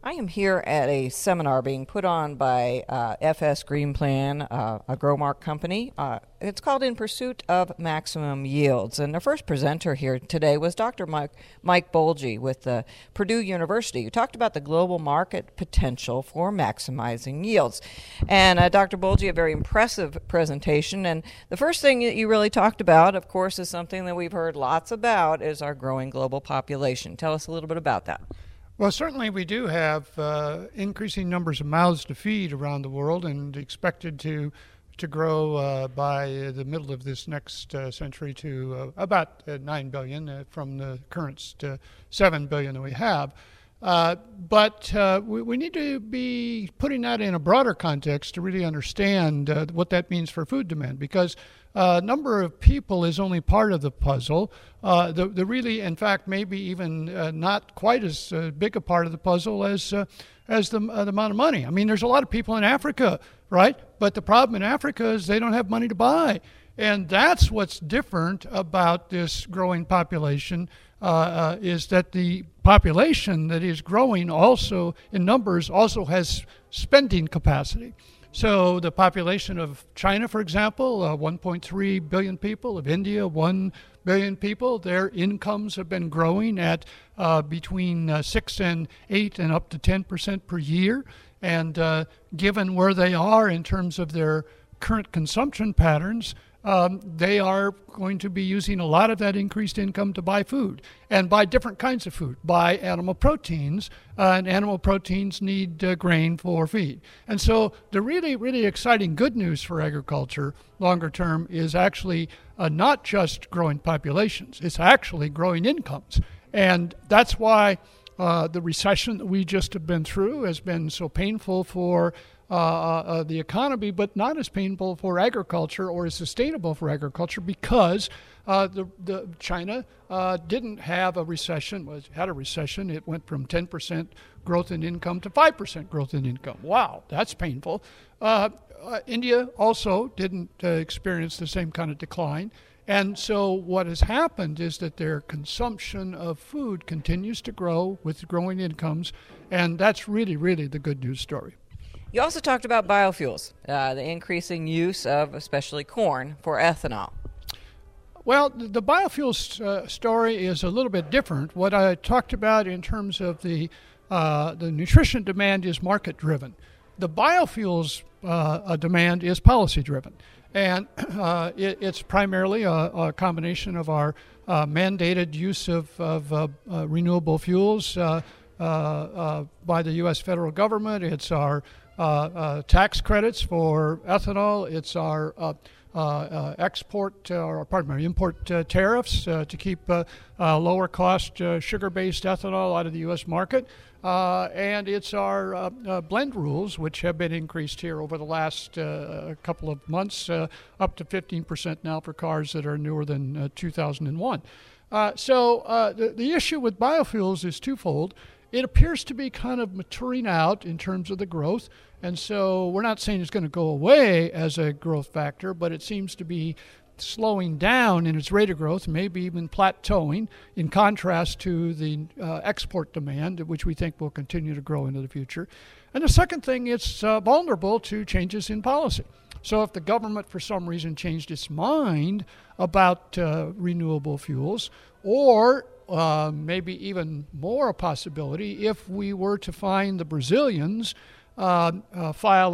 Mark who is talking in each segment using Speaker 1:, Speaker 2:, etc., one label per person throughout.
Speaker 1: I am here at a seminar being put on by FS Green Plan, a Growmark company. It's called In Pursuit of Maximum Yields. And the first presenter here today was Dr. Mike Bolge with Purdue University, who talked about the global market potential for maximizing yields. And Dr. Bolge, a very impressive presentation. And the first thing that you really talked about, of course, is something that we've heard lots about, is our growing global population. Tell us a little bit about that.
Speaker 2: Well, certainly we do have increasing numbers of mouths to feed around the world, and expected to grow by the middle of this next century to about 9 billion from the current 7 billion that we have. But we need to be putting that in a broader context to really understand what that means for food demand, because number of people is only part of the puzzle. The really, in fact, maybe even not quite as big a part of the puzzle as the amount of money. I mean, there's a lot of people in Africa, right? But the problem in Africa is they don't have money to buy. And that's what's different about this growing population, is that the population that is growing also in numbers also has spending capacity. So the population of China, for example, 1.3 billion people, of India, 1 billion people, their incomes have been growing at between 6 and 8 and up to 10% per year. And given where they are in terms of their current consumption patterns, they are going to be using a lot of that increased income to buy food, and buy different kinds of food, buy animal proteins, and animal proteins need grain for feed. And so the really, really exciting good news for agriculture longer term is actually not just growing populations, it's actually growing incomes. And that's why the recession that we just have been through has been so painful for the economy, but not as painful for agriculture or as sustainable for agriculture, because the China didn't have a recession. Well, it had a recession. It went from 10% growth in income to 5% growth in income. Wow, that's painful. India also didn't experience the same kind of decline. And so what has happened is that their consumption of food continues to grow with growing incomes, and that's really, really the good news story.
Speaker 1: You also talked about biofuels, the increasing use of especially corn for ethanol.
Speaker 2: Well, the biofuels story is a little bit different. What I talked about in terms of the nutrition demand is market-driven. The biofuels demand is policy-driven. And it's primarily a combination of our mandated use of renewable fuels by the U.S. federal government. It's our tax credits for ethanol. It's our import tariffs to keep lower cost sugar-based ethanol out of the U.S. market. And it's our blend rules, which have been increased here over the last couple of months, up to 15% now for cars that are newer than 2001. So the issue with biofuels is twofold. It appears to be kind of maturing out in terms of the growth. And so we're not saying it's going to go away as a growth factor, but it seems to be slowing down in its rate of growth, maybe even plateauing, in contrast to the export demand, which we think will continue to grow into the future. And the second thing, it's vulnerable to changes in policy. So if the government for some reason changed its mind about renewable fuels, or maybe even more a possibility, if we were to find the Brazilians file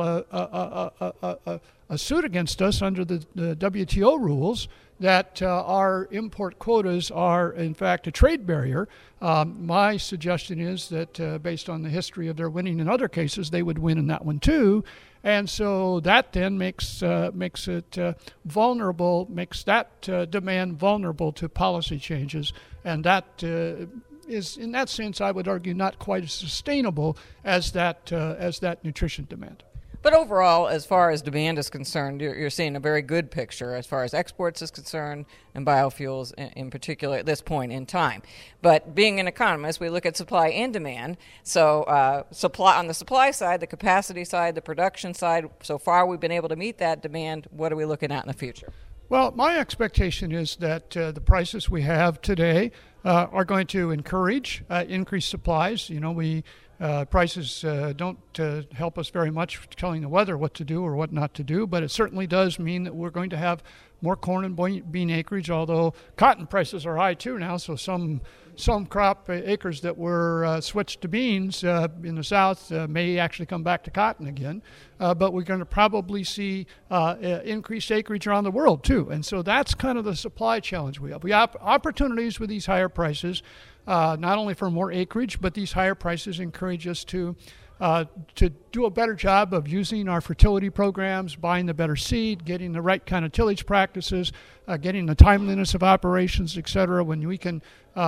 Speaker 2: a suit against us under the WTO rules that our import quotas are in fact a trade barrier. My suggestion is that based on the history of their winning in other cases, they would win in that one too. And so that then makes it vulnerable, makes that demand vulnerable to policy changes, and that is, in that sense, I would argue, not quite as sustainable as that nutrition demand.
Speaker 1: But overall, as far as demand is concerned, you're seeing a very good picture as far as exports is concerned, and biofuels in particular at this point in time. But being an economist, we look at supply and demand. So supply on the supply side, the capacity side, the production side, so far we've been able to meet that demand. What are we looking at in the future?
Speaker 2: Well, my expectation is that the prices we have today are going to encourage increased supplies. You know, we Prices don't help us very much telling the weather what to do or what not to do, but it certainly does mean that we're going to have more corn and bean acreage, although cotton prices are high too now, so some crop acres that were switched to beans in the south may actually come back to cotton again. But we're going to probably see increased acreage around the world too. And so that's kind of the supply challenge we have. We have opportunities with these higher prices, not only for more acreage, but these higher prices encourage us to do a better job of using our fertility programs, buying the better seed, getting the right kind of tillage practices, getting the timeliness of operations, et cetera. When we can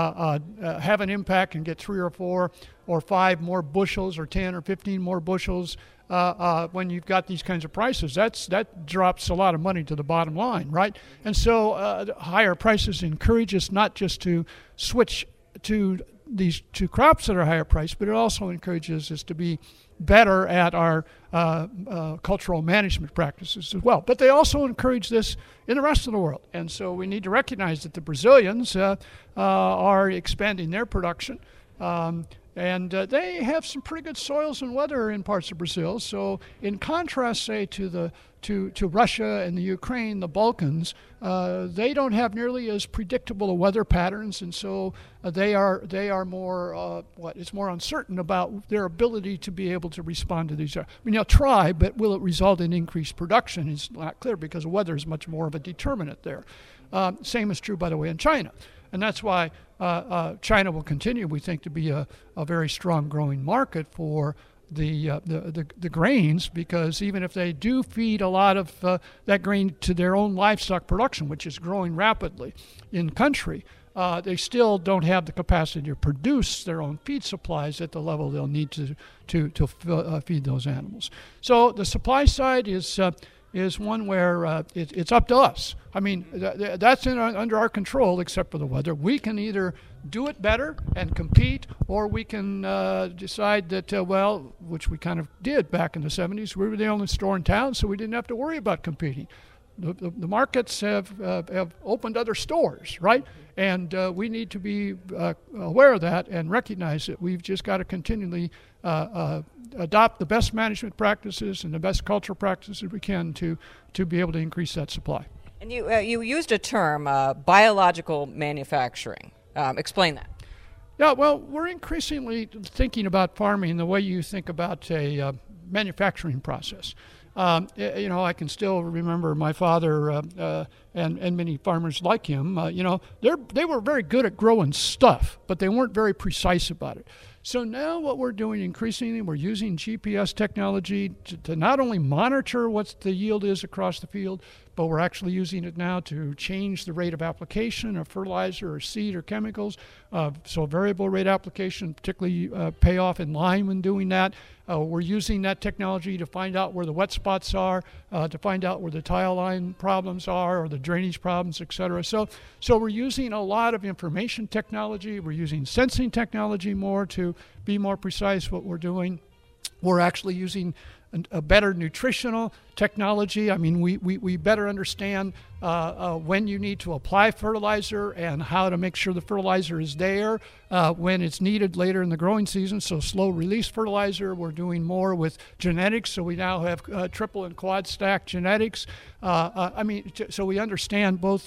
Speaker 2: have an impact and get 3 or 4 or 5 more bushels or 10 or 15 more bushels when you've got these kinds of prices, that drops a lot of money to the bottom line, right? And so higher prices encourage us not just to switch to these two crops that are higher priced, but it also encourages us to be better at our cultural management practices as well. But they also encourage this in the rest of the world. And so we need to recognize that the Brazilians are expanding their production. And they have some pretty good soils and weather in parts of Brazil. So in contrast, say, to Russia and the Ukraine, the Balkans, they don't have nearly as predictable a weather patterns, and so they are more it's more uncertain about their ability to be able to respond to these. I mean, they'll try, but will it result in increased production? It's not clear because the weather is much more of a determinant there. Same is true, by the way, in China. And that's why China will continue, we think, to be a very strong growing market for the grains, because even if they do feed a lot of that grain to their own livestock production, which is growing rapidly in country, they still don't have the capacity to produce their own feed supplies at the level they'll need to feed those animals. So the supply side is one where it's up to us. I mean, that's under our control, except for the weather. We can either do it better and compete, or we can decide that, which we kind of did back in the 70s, we were the only store in town, so we didn't have to worry about competing. The markets have opened other stores, right? And we need to be aware of that and recognize that we've just got to continually adopt the best management practices and the best cultural practices we can to be able to increase that supply.
Speaker 1: And you used a term, biological manufacturing. Explain that.
Speaker 2: Yeah, well, we're increasingly thinking about farming the way you think about a manufacturing process. I can still remember my father and many farmers like him. They were very good at growing stuff, but they weren't very precise about it. So now what we're doing increasingly, we're using GPS technology to not only monitor what the yield is across the field, but we're actually using it now to change the rate of application of fertilizer or seed or chemicals. So variable rate application particularly pay off in line when doing that. We're using that technology to find out where the wet spots are, to find out where the tile line problems are or the drainage problems, et cetera. So we're using a lot of information technology. We're using sensing technology more to be more precise what we're doing. We're actually using a better nutritional technology. I mean, we better understand when you need to apply fertilizer and how to make sure the fertilizer is there when it's needed later in the growing season. So slow release fertilizer. We're doing more with genetics. So we now have triple and quad stack genetics. So we understand both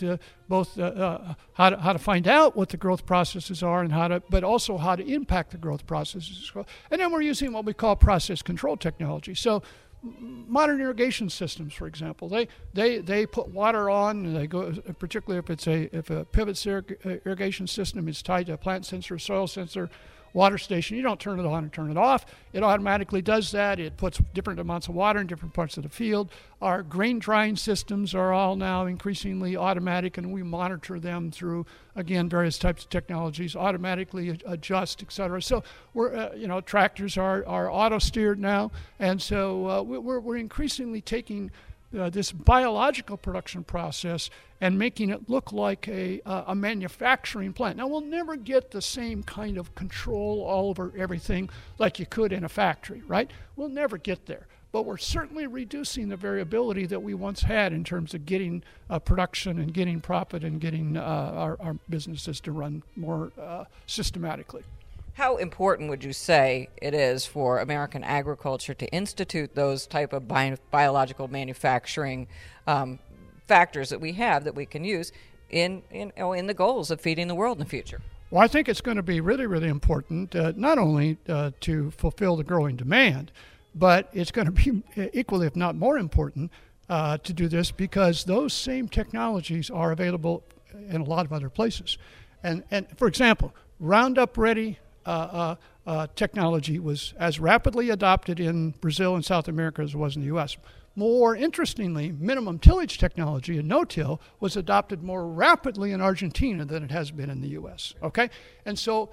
Speaker 2: how to find out what the growth processes are and but also how to impact the growth processes. And then we're using what we call process control technology. So modern irrigation systems, for example, they put water on, and they go, particularly if a pivot irrigation system is tied to a plant sensor, soil sensor, water station. You don't turn it on and turn it off. It automatically does that. It puts different amounts of water in different parts of the field. Our grain drying systems are all now increasingly automatic, and we monitor them through, again, various types of technologies, automatically adjust, et cetera. So we're, tractors are auto-steered now, and so we're increasingly taking this biological production process and making it look like a manufacturing plant. Now, we'll never get the same kind of control all over everything like you could in a factory, right? We'll never get there. But we're certainly reducing the variability that we once had in terms of getting production and getting profit and getting our businesses to run more systematically.
Speaker 1: How important would you say it is for American agriculture to institute those type of biological manufacturing factors that we have that we can use in the goals of feeding the world in the future?
Speaker 2: Well, I think it's going to be really, really important, not only to fulfill the growing demand, but it's going to be equally, if not more important, to do this because those same technologies are available in a lot of other places. And for example, Roundup Ready technology was as rapidly adopted in Brazil and South America as it was in the U.S. More interestingly, minimum tillage technology and no-till was adopted more rapidly in Argentina than it has been in the U.S. Okay, and so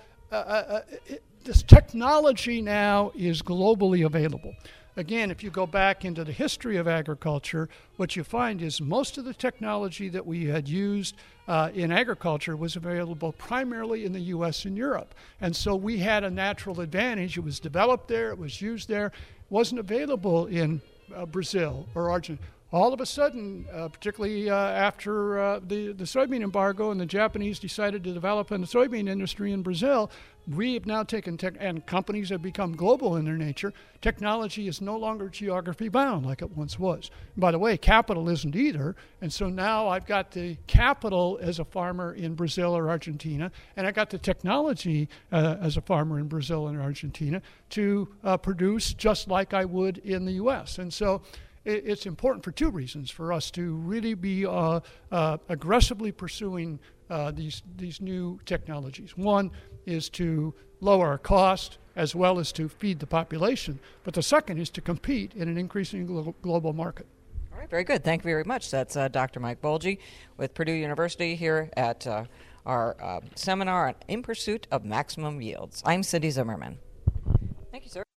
Speaker 2: this technology now is globally available. Again, if you go back into the history of agriculture, what you find is most of the technology that we had used in agriculture was available primarily in the U.S. and Europe. And so we had a natural advantage. It was developed there. It was used there. It wasn't available in Brazil or Argentina. All of a sudden, particularly after the soybean embargo and the Japanese decided to develop in the soybean industry in Brazil, we have now taken, and companies have become global in their nature. Technology is no longer geography bound like it once was. And by the way, capital isn't either. And so now I've got the capital as a farmer in Brazil or Argentina, and I got the technology as a farmer in Brazil and Argentina to produce just like I would in the U.S. And so it's important for two reasons for us to really be aggressively pursuing these new technologies. One is to lower our cost as well as to feed the population. But the second is to compete in an increasing global market.
Speaker 1: All right, very good. Thank you very much. That's Dr. Mike Boelge with Purdue University here at our seminar on In Pursuit of Maximum Yields. I'm Cindy Zimmerman. Thank you, sir.